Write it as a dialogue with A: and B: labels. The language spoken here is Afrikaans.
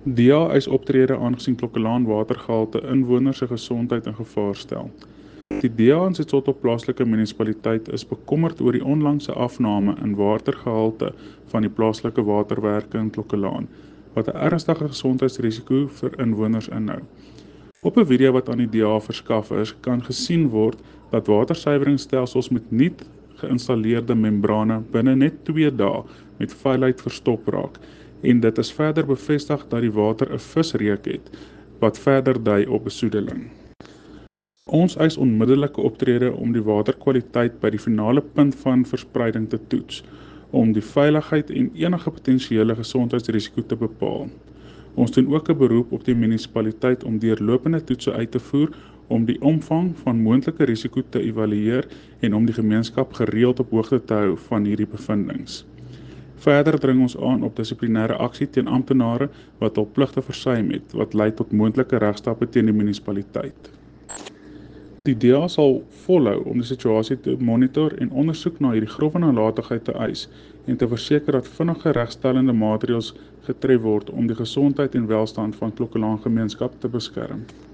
A: DA eis optrede aangesien Klokkelaan watergehalte inwoners se gesondheid in gevaar stel. Die DA in Setsoto plaaslike munisipaliteit is bekommerd oor die onlangse afname in watergehalte van die plaaslike waterwerke in Klokkelaan, wat 'n ernstige gesondheidsrisiko vir inwoners inhou. Op 'n video wat aan die DA verskaf is, kan gesien word dat watersuiweringsstelsels met nuut geïnstalleerde membrane binne net 2 dae met vuilheid verstop raak, en dit is verder bevestig dat die water 'n visreuk het, wat verder dui op besoedeling. Ons eis onmiddellike optrede om die waterkwaliteit by die finale punt van verspreiding te toets, om die veiligheid en enige potensiële gesondheidsrisiko te bepaal. Ons doen ook 'n beroep op die munisipaliteit om deurlopende toetse uit te voer om die omvang van moontlike risiko te evalueer en om die gemeenskap gereeld op hoogte te hou van hierdie bevindings. Verder dring ons aan op dissiplinêre aksie teen amptenare wat hul pligte versuim het, wat lei tot moontlike regstappe teen die munisipaliteit. Die DA sal volhou om die situasie te monitor en ondersoek na hierdie grove nalatigheid te eis en te verseker dat vinnige regstellende maatreëls getref word om die gesondheid en welstand van Klokkelaan gemeenskap te beskerm.